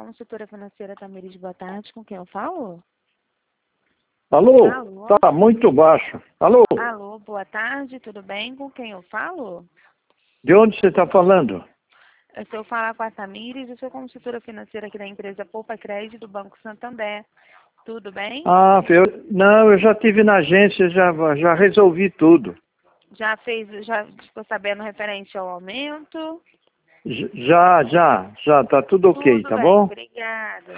consultora financeira Tamires, boa tarde. Com quem eu falo? Alô? Alô? Tá muito baixo. Alô? Alô, boa tarde, tudo bem? Com quem eu falo? De onde você está falando? Se eu falar com a Tamires, eu sou consultora financeira aqui da empresa Poupa Crédito do Banco Santander. Tudo bem? Não, eu já estive na agência, já resolvi tudo. Já ficou sabendo referente ao aumento? Já, tá tudo ok, Tudo tá bem, bom? obrigada.